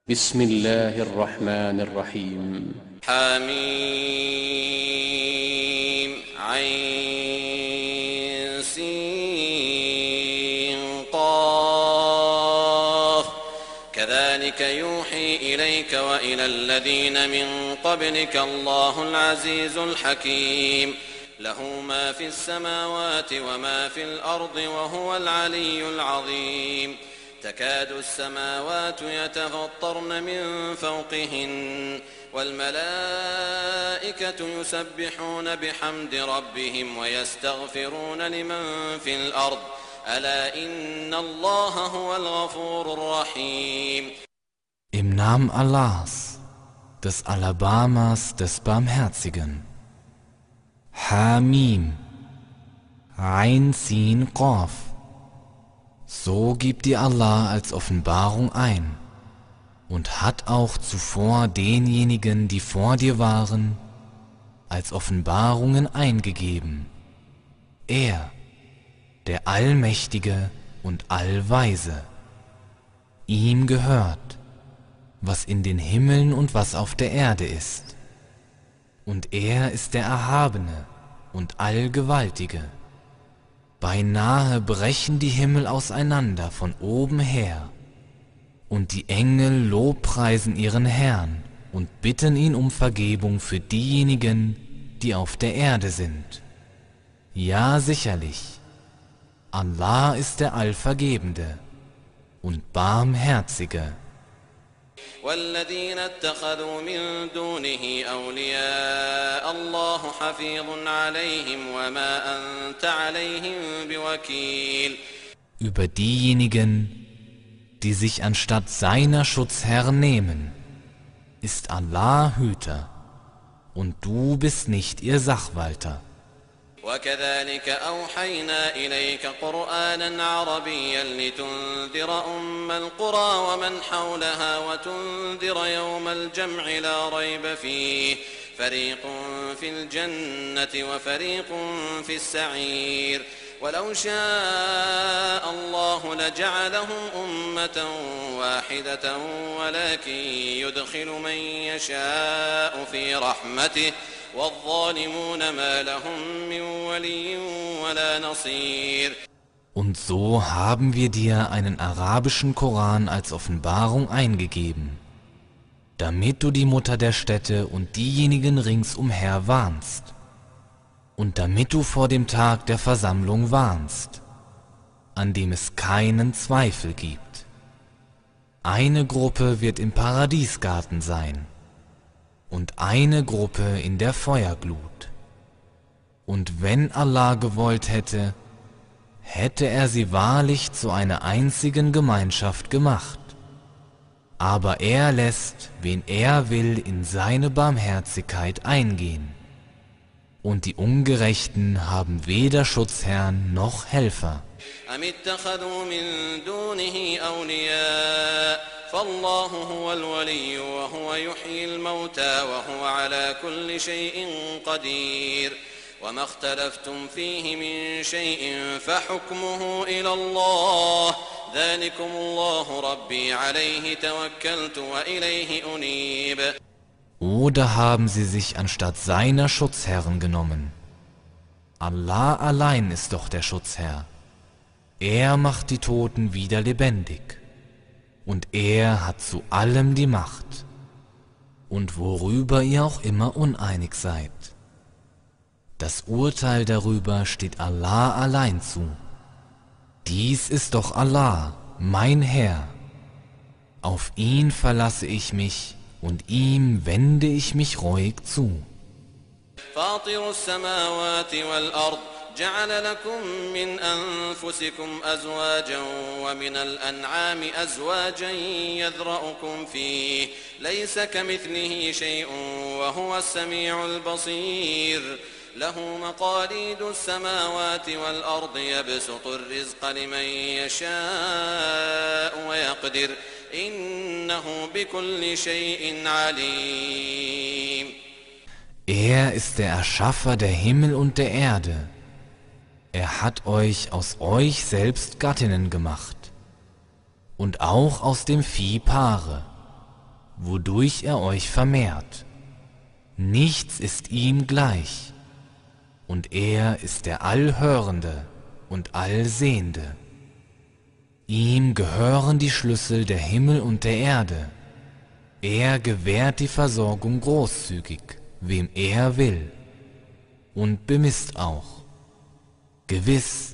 بسم الله الرحمن الرحيم حميم عين سين قاف كذلك يوحي إليك وإلى الذين من قبلك الله العزيز الحكيم له ما في السماوات وما في الأرض وهو العلي العظيم تكاد السماوات يتفطرن من فوقهن والملائكة يسبحون بحمد ربهم ويستغفرون لمن في الأرض ألا إن الله هو الغفور الرحيم. Im Namen Allahs, des Alabamas, des Barmherzigen. Hamim, Ain Sin Qaf. So gibt dir Allah als Offenbarung ein und hat auch zuvor denjenigen, die vor dir waren, als Offenbarungen eingegeben. Er, der Allmächtige und Allweise. Ihm gehört, was in den Himmeln und was auf der Erde ist. Und er ist der Erhabene und Allgewaltige. Beinahe brechen die Himmel auseinander von oben her, und die Engel lobpreisen ihren Herrn und bitten ihn um Vergebung für diejenigen, die auf der Erde sind. Ja, sicherlich, Allah ist der Allvergebende und Barmherzige. والذين اتخذوا من دونه أولياء الله حفيظ عليهم وما أنت عليهم بوكيل. Über diejenigen, die sich anstatt seiner Schutzherren nehmen, ist Allah Hüter, und du bist nicht ihr Sachwalter. وكذلك أوحينا إليك قرآنا عربيا لتنذر أم القرى ومن حولها وتنذر يوم الجمع لا ريب فيه فريق في الجنة وفريق في السعير ولو شاء الله لجعلهم أمة واحدة ولكن يدخل من يشاء في رحمته والظالمون ما لهم من ولي ولا نصير. Und so haben wir dir einen arabischen Koran als Offenbarung eingegeben, damit du die Mutter der Städte und diejenigen ringsumher warnst, und damit du vor dem Tag der Versammlung warnst, an dem es keinen Zweifel gibt. Eine Gruppe wird im Paradiesgarten sein, und eine Gruppe in der Feuerglut. Und wenn Allah gewollt hätte, hätte er sie wahrlich zu einer einzigen Gemeinschaft gemacht. Aber er lässt, wen er will, in seine Barmherzigkeit eingehen. Und die Ungerechten haben weder Schutzherrn noch Helfer. أم اتخذوا من دونه أولياء فالله هو الولي وهو يحيي الموتى وهو على كل شيء قدير وما اختلفتم فيه من شيء فحكمه إلى الله ذلكم الله ربي عليه توكلت وإليه أنيب. Oder haben sie sich anstatt seiner Schutzherren genommen? Allah allein ist doch der Schutzherr. Er macht die Toten wieder lebendig. Und er hat zu allem die Macht. Und worüber ihr auch immer uneinig seid. Das Urteil darüber steht Allah allein zu. Dies ist doch Allah, mein Herr. Auf ihn verlasse ich mich und ihm wende ich mich ruhig zu. فاطر السماوات والأرض جعل لكم من أنفسكم أزواجا ومن الأنعام أزواجا يذرأكم فيه ليس كمثله شيء وهو السميع البصير له مقاليد السماوات والأرض يبسط الرزق لمن يشاء ويقدر إنه بكل شيء عليم. Er ist der Erschaffer der Himmel und der Erde. Er hat euch aus euch selbst Gattinnen gemacht und auch aus dem Vieh Paare. wodurch er euch vermehrt. Nichts ist ihm gleich, und er ist der Allhörende und Allsehende. Ihm gehören die Schlüssel der Himmel und der Erde. Er gewährt die Versorgung großzügig, wem er will, und bemisst auch. Gewiss,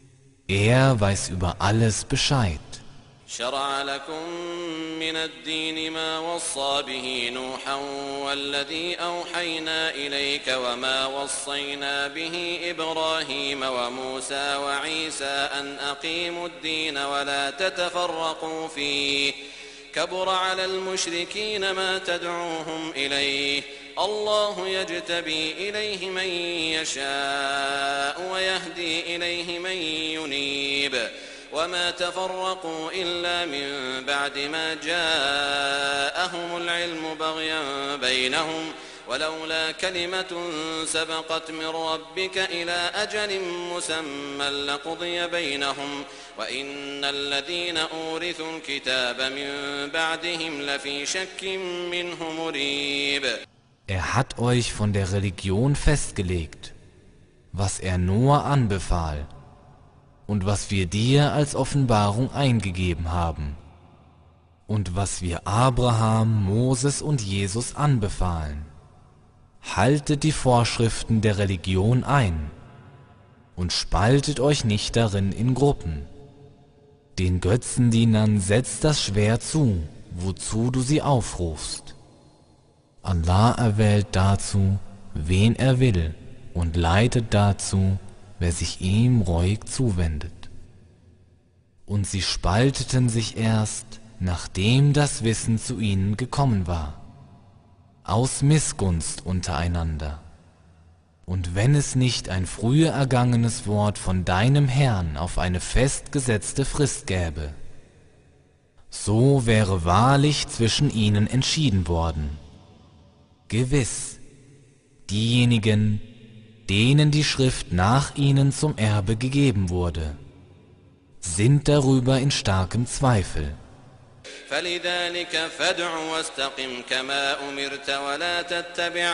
er weiß über alles Bescheid. شرع لكم من الدين ما وصى به نوحا والذي أوحينا إليك وما وصينا به إبراهيم وموسى وعيسى أن أقيموا الدين ولا تتفرقوا فيه كبر على المشركين ما تدعوهم إليه الله يجتبي إليه من يشاء ويهدي إليه من ينيب وما تفرقوا إلا من بعد ما جاءهم العلم بغيا بينهم ولولا كلمة سبقت من ربك إلى أجل مسمى لقضي بينهم وإن الذين أورثوا الكتاب من بعدهم لفي شك منه مريب. Hat euch von der Religion festgelegt, was Noah anbefahl und was wir dir als Offenbarung eingegeben haben und was wir Abraham, Moses und Jesus anbefahlen. Haltet die Vorschriften der Religion ein und spaltet euch nicht darin in Gruppen. Den Götzendienern setzt das Schwert zu, wozu du sie aufrufst. Allah erwählt dazu, wen er will, und leitet dazu, wer sich ihm reuig zuwendet. Und sie spalteten sich erst, nachdem das Wissen zu ihnen gekommen war, aus Missgunst untereinander. Und wenn es nicht ein früher ergangenes Wort von deinem Herrn auf eine festgesetzte Frist gäbe, so wäre wahrlich zwischen ihnen entschieden worden. Gewiss, diejenigen, denen die Schrift nach ihnen zum Erbe gegeben wurde, sind darüber in starkem Zweifel. فلذلك فادع واستقم كما أمرت ولا تتبع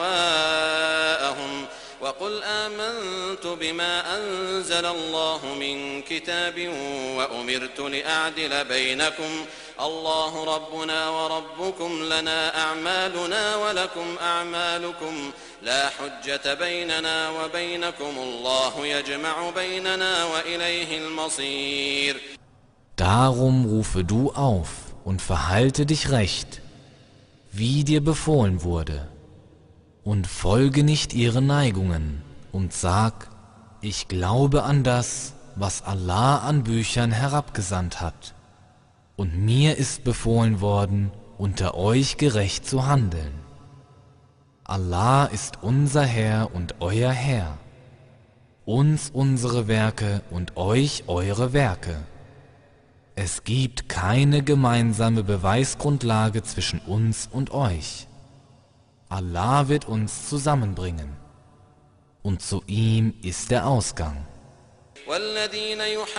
أهواءهم وقل آمنت بما أنزل الله من كتاب وأمرت لأعدل بينكم الله ربنا وربكم لنا أعمالنا ولكم أعمالكم لا حجة بيننا وبينكم الله يجمع بيننا وإليه المصير. Darum rufe du auf und verhalte dich recht, wie dir befohlen wurde, und folge nicht ihren Neigungen und sag, ich glaube an das, was Allah an Büchern herabgesandt hat, und mir ist befohlen worden, unter euch gerecht zu handeln. Allah ist unser Herr und euer Herr, uns unsere Werke und euch eure Werke. Es gibt keine gemeinsame Beweisgrundlage zwischen uns und euch. Allah wird uns zusammenbringen, und zu ihm ist der Ausgang. والذين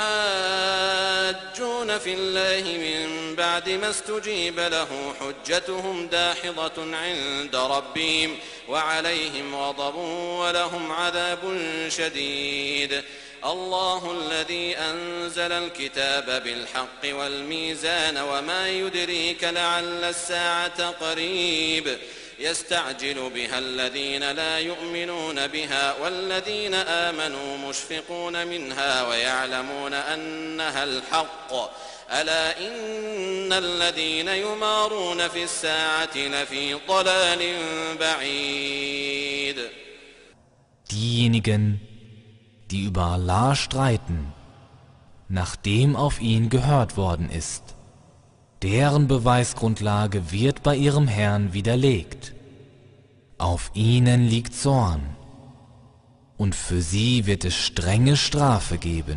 يحاجون في الله من بعد ما استجيب له حجتهم داحضة عند ربهم وعليهم غضب ولهم عذاب شديد. الله الذي أنزل الكتاب بالحق والميزان وما يدريك لعل الساعة قريب يستعجل بها الذين لا يؤمنون بها والذين آمنوا مشفقون منها ويعلمون أنها الحق ألا إن الذين يمارون في الساعة لفي ضلال بعيد. Diejenigen, die über Allah streiten, nachdem auf ihn gehört worden ist, deren Beweisgrundlage wird bei ihrem Herrn widerlegt. Auf ihnen liegt Zorn, und für sie wird es strenge Strafe geben.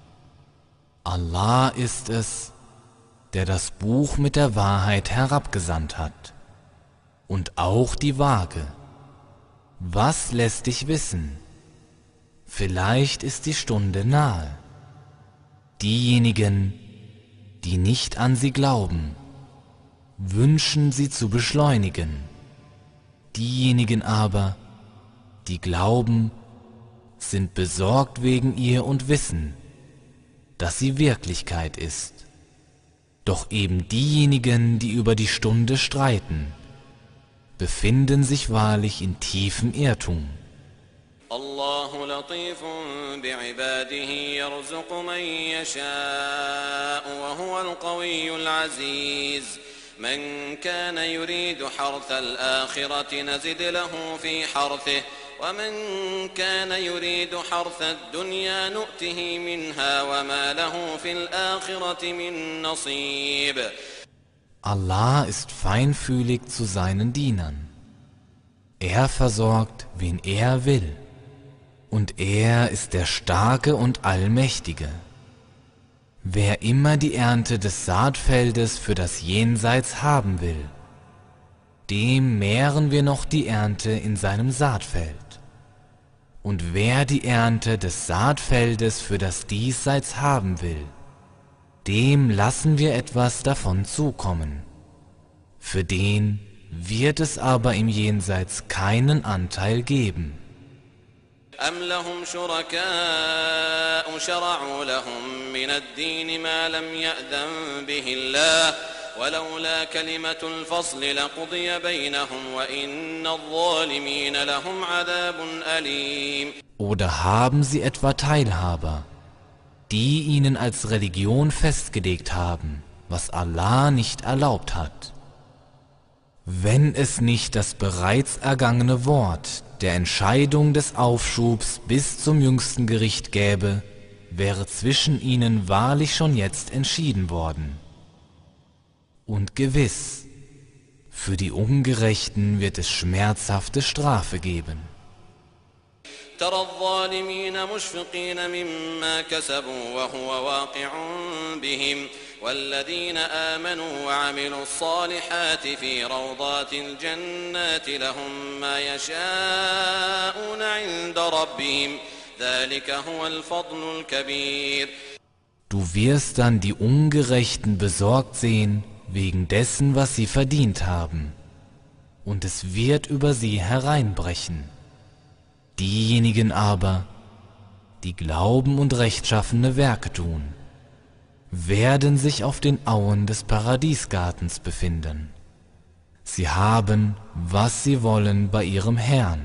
Allah ist es, der das Buch mit der Wahrheit herabgesandt hat, und auch die Waage. Was lässt dich wissen? Vielleicht ist die Stunde nahe. Diejenigen, die nicht an sie glauben, wünschen sie zu beschleunigen. Diejenigen aber, die glauben, sind besorgt wegen ihr und wissen, dass sie Wirklichkeit ist. Doch eben diejenigen, die über die Stunde streiten, befinden sich wahrlich in tiefem Irrtum. الله لطيف بعباده يرزق من يشاء وهو القوي العزيز من كان يريد حرث الآخرة نزد له في حرثه ومن كان يريد حرث الدنيا نؤته منها وما له في الآخرة من نصيب. Allah ist feinfühlig zu seinen Dienern. Er versorgt, wen er will. Und er ist der Starke und Allmächtige. Wer immer die Ernte des Saatfeldes für das Jenseits haben will, dem mehren wir noch die Ernte in seinem Saatfeld. Und wer die Ernte des Saatfeldes für das Diesseits haben will, dem lassen wir etwas davon zukommen. Für den wird es aber im Jenseits keinen Anteil geben. أم لهم شركاء شرعوا لهم من الدين ما لم يأذن به الله ولولا كلمة الفصل لقضي بينهم وإن الظالمين لهم عذاب أليم. Oder haben sie etwa Teilhaber, die ihnen als Religion festgelegt haben, was Allah nicht erlaubt hat? Wenn es nicht das bereits ergangene Wort der Entscheidung des Aufschubs bis zum jüngsten Gericht gäbe, wäre zwischen ihnen wahrlich schon jetzt entschieden worden. Und gewiss, für die Ungerechten wird es schmerzhafte Strafe geben. ترى الظالمين مشفقين مما كسبوا وهو واقع بهم والذين آمنوا وعملوا الصالحات في روضات الجنات لهم ما يشاءون عند ربهم ذلك هو الفضل الكبير. Du wirst dann die Ungerechten besorgt sehen wegen dessen, was sie verdient haben, und es wird über sie hereinbrechen. Diejenigen aber, die glauben und rechtschaffene Werke tun, werden sich auf den Auen des Paradiesgartens befinden. Sie haben, was sie wollen bei ihrem Herrn.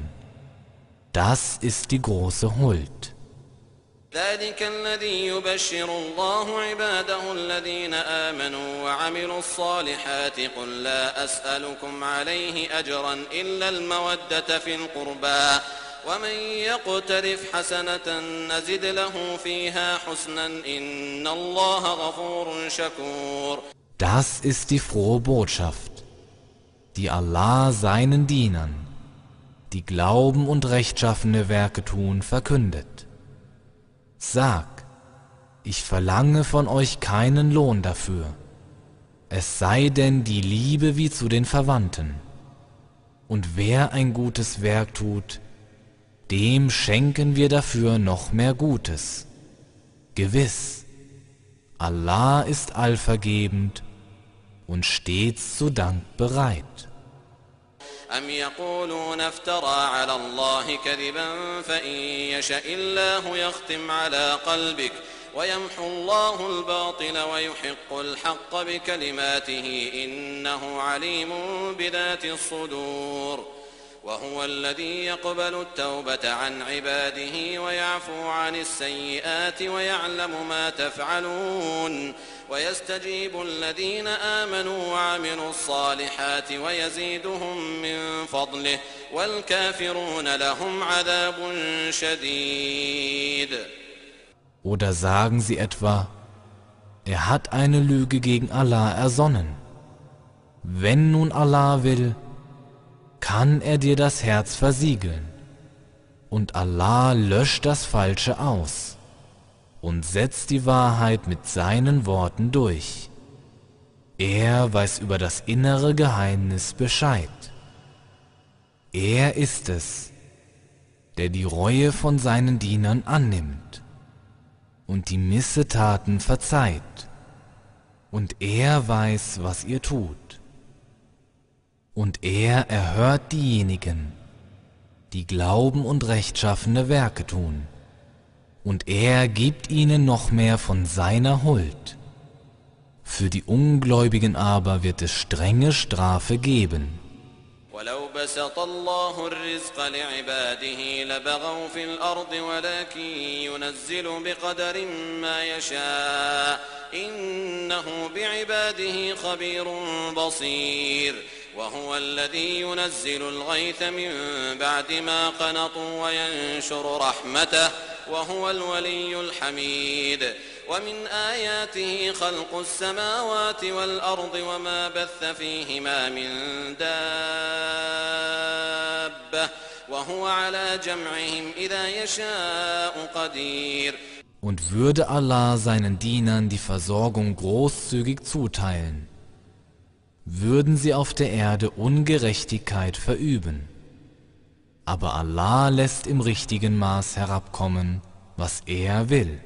Das ist die große Huld. ذلك الذي يبشر الله عباده الذين آمنوا وعملوا الصالحات قل لا أسألكم عليه أجرا إلا المودة في القربى ومن يقترف حسنة نزد له فيها حسنا إن الله غفور شكور. Das ist die frohe Botschaft, die Allah seinen Dienern, die glauben und rechtschaffene Werke tun, verkündet. Sag, ich verlange von euch keinen Lohn dafür, es sei denn die Liebe wie zu den Verwandten. Und wer ein gutes Werk tut, dem schenken wir dafür noch mehr Gutes. Gewiss, Allah ist allvergebend und stets zu Dank bereit. أم يقولون افترى على الله كذبا فإن يشاء الله يختم على قلبك ويمحو الله الباطل ويحق الحق بكلماته إنه عليم بذات الصدور وهو الذي يقبل التوبة عن عباده ويعفو عن السيئات ويعلم ما تفعلون ويستجيب الذين آمنوا وعملوا الصالحات ويزيدهم من فضله والكافرون لهم عذاب شديد. Oder sagen sie etwa, er hat eine Lüge gegen Allah ersonnen. Wenn nun Allah will, kann er dir das Herz versiegeln. Und Allah löscht das Falsche aus und setzt die Wahrheit mit seinen Worten durch. Er weiß über das innere Geheimnis Bescheid. Er ist es, der die Reue von seinen Dienern annimmt und die Missetaten verzeiht. Und er weiß, was ihr tut. Und er erhört diejenigen, die glauben und rechtschaffene Werke tun. Und er gibt ihnen noch mehr von seiner Huld. Für die Ungläubigen aber wird es strenge Strafe geben. ولو بسط الله الرزق لعباده لبغوا في الأرض ولكن ينزل بقدر ما يشاء إنه بعباده خبير بصير وهو الذي ينزل الغيث من بعد ما قنطوا وينشر رحمته وهو الولي الحميد ومن آياته خلق السماوات والأرض وما بث فيهما من دابة وهو على جمعهم إذا يشاء قدير. Und würde Allah seinen Dienern die Versorgung großzügig zuteilen, würden sie auf der Erde Ungerechtigkeit verüben. Aber Allah lässt im richtigen Maß herabkommen, was er will.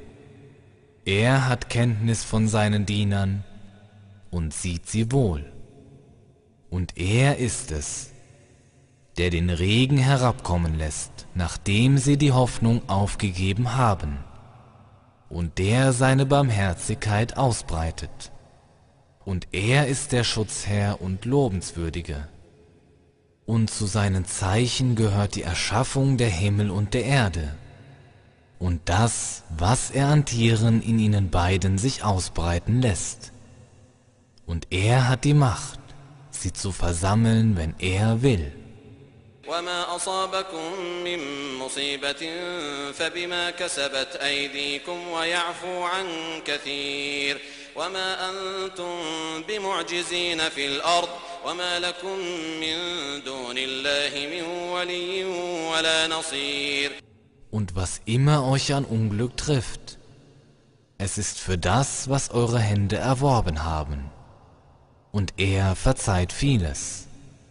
Er hat Kenntnis von seinen Dienern und sieht sie wohl. Und er ist es, der den Regen herabkommen lässt, nachdem sie die Hoffnung aufgegeben haben, und der seine Barmherzigkeit ausbreitet. Und er ist der Schutzherr und Lobenswürdige. Und zu seinen Zeichen gehört die Erschaffung der Himmel und der Erde und das, was er an Tieren in ihnen beiden sich ausbreiten lässt. Und er hat die Macht, sie zu versammeln, wenn er will. وما أصابكم من مصيبة فبما كسبت أيديكم ويعفو عن كثير وما أنتم بمعجزين في الأرض وما لكم من دون الله من ولي ولا نصير. Und was immer euch an Unglück trifft, es ist für das, was eure Hände erworben haben, und er verzeiht vieles.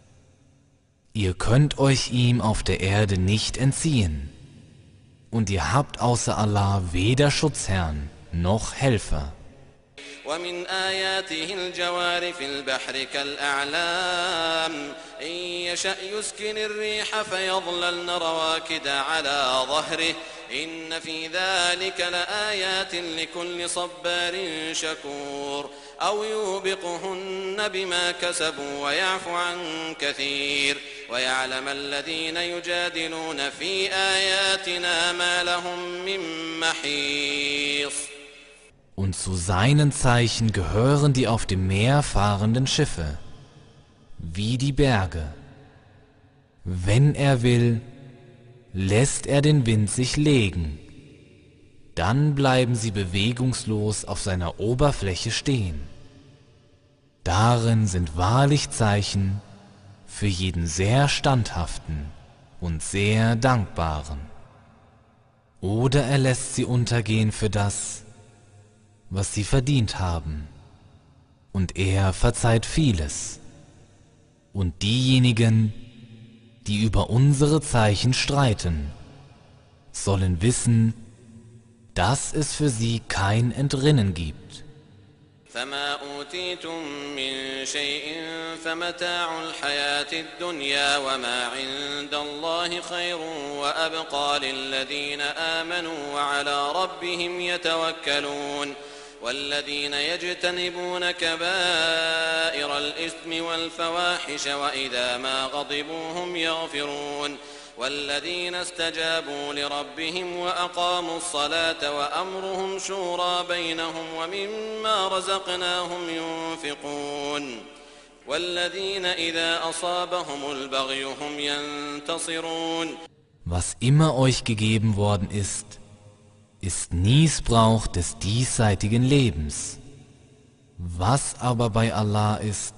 Ihr könnt euch ihm auf der Erde nicht entziehen, und ihr habt außer Allah weder Schutzherrn noch Helfer. ومن آياته الجوار في البحر كالأعلام إن يشأ يسكن الريح فيظللن رواكد على ظهره إن في ذلك لآيات لكل صبار شكور أو يوبقهن بما كسبوا ويعفو عن كثير ويعلم الذين يجادلون في آياتنا ما لهم من محيص. Und zu seinen Zeichen gehören die auf dem Meer fahrenden Schiffe, wie die Berge. Wenn er will, lässt er den Wind sich legen. Dann bleiben sie bewegungslos auf seiner Oberfläche stehen. Darin sind wahrlich Zeichen für jeden sehr Standhaften und sehr Dankbaren. Oder er lässt sie untergehen für das, was sie verdient haben, und er verzeiht vieles. Und diejenigen, die über unsere Zeichen streiten, sollen wissen, dass es für sie kein Entrinnen gibt. فما أوتيتم من شيء فمتاع الحياة الدنيا وما عند الله خير وأبقى للذين آمنوا وعلى ربهم يتوكلون والذين يجتنبون كبائر الإثم والفواحش وإذا ما غضبوا هم يغفرون والذين استجابوا لربهم وأقاموا الصلاة وأمرهم شورى بينهم ومما رزقناهم ينفقون والذين إذا أصابهم البغي هم ينتصرون. Was immer euch gegeben worden ist Nießbrauch des diesseitigen Lebens. Was aber bei Allah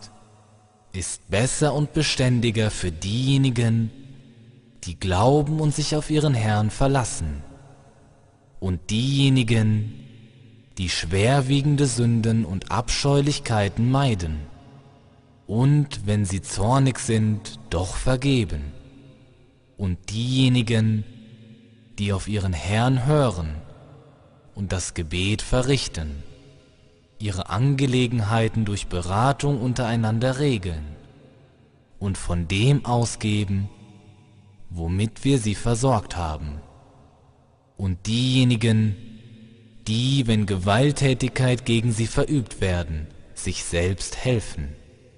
ist besser und beständiger für diejenigen, die glauben und sich auf ihren Herrn verlassen, und diejenigen, die schwerwiegende Sünden und Abscheulichkeiten meiden, und wenn sie zornig sind, doch vergeben, und diejenigen, die auf ihren Herrn hören und das Gebet verrichten, ihre Angelegenheiten durch Beratung untereinander regeln und von dem ausgeben, womit wir sie versorgt haben. Und diejenigen, die, wenn Gewalttätigkeit gegen sie verübt werden, sich selbst helfen.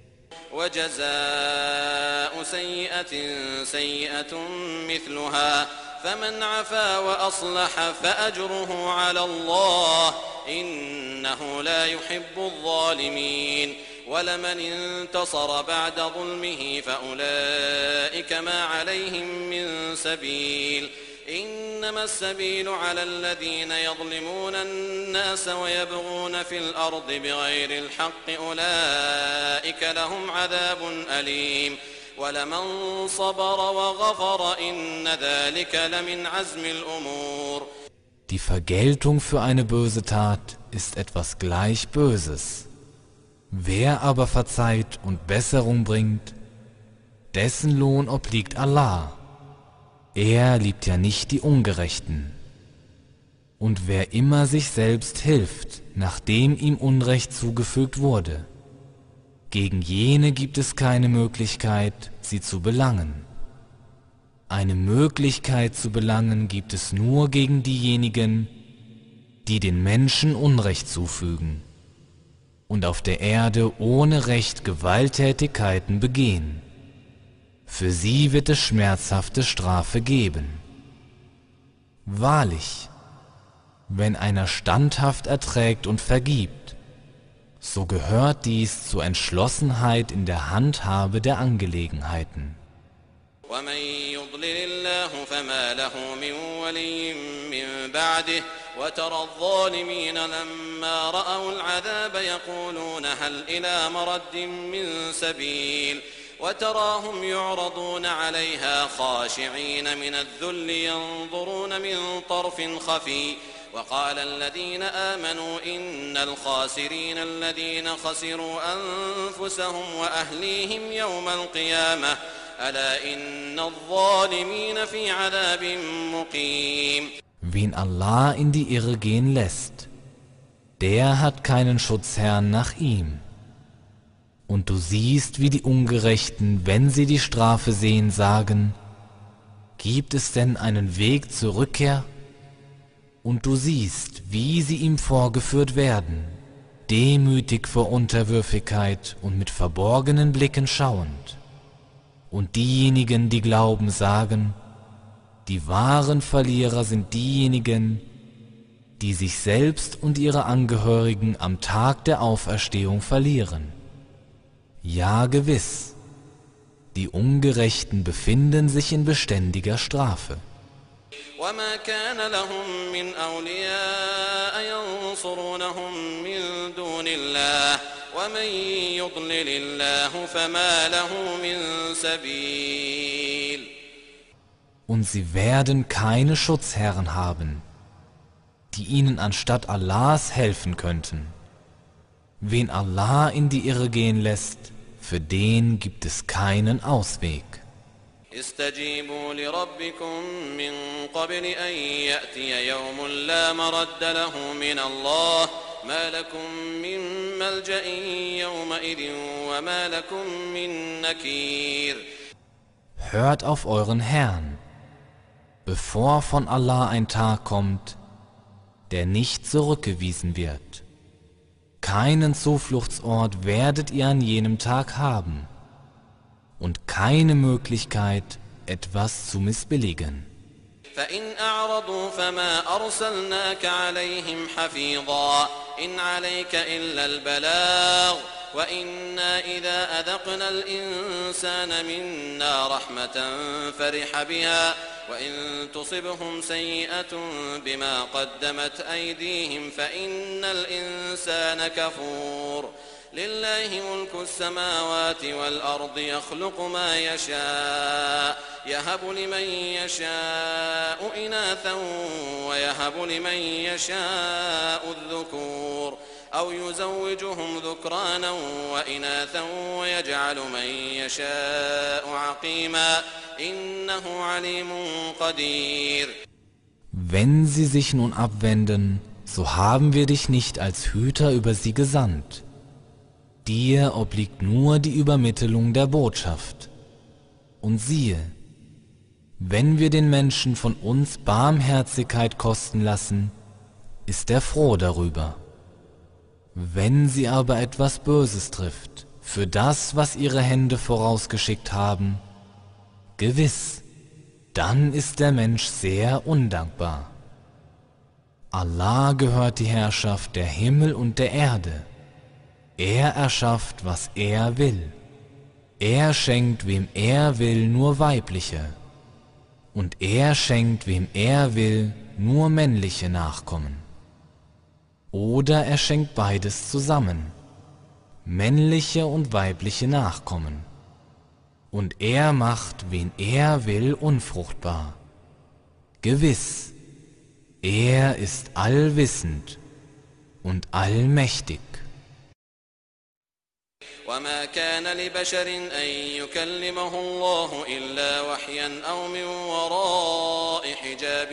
وجزاء سيئة سيئة مثلها فمن عفا وأصلح فأجره على الله إنه لا يحب الظالمين ولمن انتصر بعد ظلمه فأولئك ما عليهم من سبيل إنما السبيل على الذين يظلمون الناس ويبغون في الأرض بغير الحق أولئك لهم عذاب أليم ولمن صبر وغفر إن ذلك لمن عزم الأمور. Die Vergeltung für eine böse Tat ist etwas gleich Böses. Wer aber verzeiht und Besserung bringt, dessen Lohn obliegt Allah. Er liebt ja nicht die Ungerechten. Und wer immer sich selbst hilft, nachdem ihm Unrecht zugefügt wurde, gegen jene gibt es keine Möglichkeit, sie zu belangen. Eine Möglichkeit zu belangen gibt es nur gegen diejenigen, die den Menschen Unrecht zufügen und auf der Erde ohne Recht Gewalttätigkeiten begehen. Für sie wird es schmerzhafte Strafe geben. Wahrlich, wenn einer standhaft erträgt und vergibt, so gehört dies zur Entschlossenheit in der Handhabe der Angelegenheiten. ومن يضلل الله فما له من ولي من بعده وترى الظالمين لما رأوا العذاب يقولون هل إلى مرد من سبيل وتراهم يعرضون عليها خاشعين من الذل ينظرون من طرف خفي وقال الذين آمنوا إن الخاسرين الذين خسروا أنفسهم وأهليهم يوم القيامة ألا إن الظالمين في عذاب مقيم. Wen Allah in die Irre gehen lässt, der hat keinen Schutzherrn nach ihm. Und du siehst, wie die Ungerechten, wenn sie die Strafe sehen, sagen, gibt es denn einen Weg zur Rückkehr? Und du siehst, wie sie ihm vorgeführt werden, demütig vor Unterwürfigkeit und mit verborgenen Blicken schauend. Und diejenigen, die glauben, sagen, die wahren Verlierer sind diejenigen, die sich selbst und ihre Angehörigen am Tag der Auferstehung verlieren. Ja, gewiss, die Ungerechten befinden sich in beständiger Strafe. وما كان لهم من أولياء ينصرونهم من دون الله ومن يضلل الله فما له من سبيل. Und sie werden keine Schutzherren haben, die ihnen anstatt Allahs helfen könnten. Wen Allah in die Irre gehen lässt, für den gibt es keinen Ausweg. استجيبوا لربكم من قبل أن يأتي يوم لا مرد له من الله ما لكم من ملجأ يومئذ وما لكم من نكير. Hört auf euren Herrn, bevor von Allah ein Tag kommt, der nicht zurückgewiesen wird. Keinen Zufluchtsort werdet ihr an jenem Tag haben und keine Möglichkeit, etwas zu missbilligen. فإن أعرضوا فما أرسلناك عليهم حفيظا إن عليك إلا البلاغ وإنا إذا أذقنا الإنسان منا رحمة فرح بها وإن تصبهم سيئة بما قدمت أيديهم فإن الإنسان كفور لله ملك السماوات والأرض يخلق ما يشاء يهب لمن يشاء إناثا ويهب لمن يشاء الذكور أو يزوجهم ذكرانا وإناثا ويجعل من يشاء عقيما إنه عليم قدير. Wenn sie sich nun abwenden, so haben wir dich nicht als Hüter über sie gesandt. Dir obliegt nur die Übermittlung der Botschaft. Und siehe, wenn wir den Menschen von uns Barmherzigkeit kosten lassen, ist er froh darüber. Wenn sie aber etwas Böses trifft, für das, was ihre Hände vorausgeschickt haben, gewiss, dann ist der Mensch sehr undankbar. Allah gehört die Herrschaft der Himmel und der Erde. Er erschafft, was er will. Er schenkt, wem er will, nur weibliche. Und er schenkt, wem er will, nur männliche Nachkommen. Oder er schenkt beides zusammen, männliche und weibliche Nachkommen. Und er macht, wen er will, unfruchtbar. Gewiss, er ist allwissend und allmächtig. وما كان لبشر أن يكلمه الله إلا وحيا أو من وراء حجاب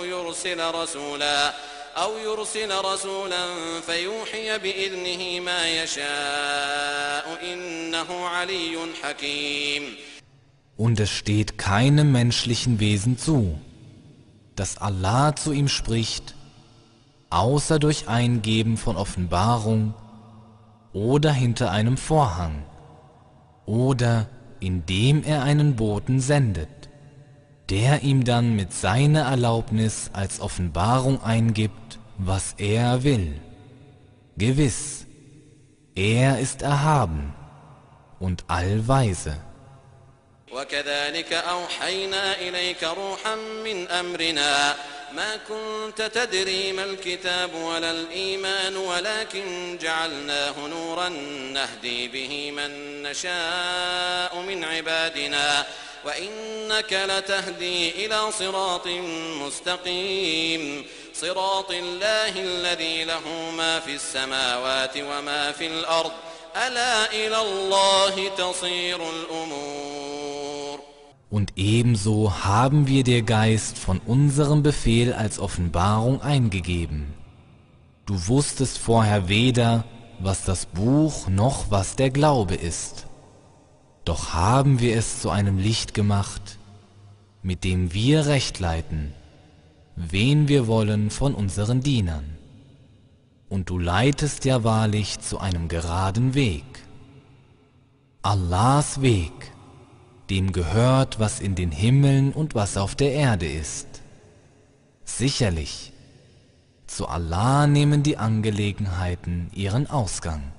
أو يرسل رسولا فيوحي بإذنه ما يشاء إنه علي حكيم. Und es steht keinem menschlichen Wesen zu, dass Allah zu ihm spricht, außer durch Eingeben von Offenbarung oder hinter einem Vorhang oder indem er einen Boten sendet, der ihm dann mit seiner Erlaubnis als Offenbarung eingibt, was er will. Gewiss, er ist erhaben und allweise. وكذلك أوحينا إليك روحا من أمرنا ما كنت تدري ما الكتاب ولا الإيمان ولكن جعلناه نورا نهدي به من نشاء من عبادنا وإنك لتهدي إلى صراط مستقيم صراط الله الذي له ما في السماوات وما في الأرض ألا إلى الله تصير الأمور. Und ebenso haben wir dir Geist von unserem Befehl als Offenbarung eingegeben. Du wusstest vorher weder, was das Buch noch was der Glaube ist. Doch haben wir es zu einem Licht gemacht, mit dem wir Recht leiten, wen wir wollen von unseren Dienern. Und du leitest ja wahrlich zu einem geraden Weg. Allahs Weg, dem gehört, was in den Himmeln und was auf der Erde ist. Sicherlich, zu Allah nehmen die Angelegenheiten ihren Ausgang.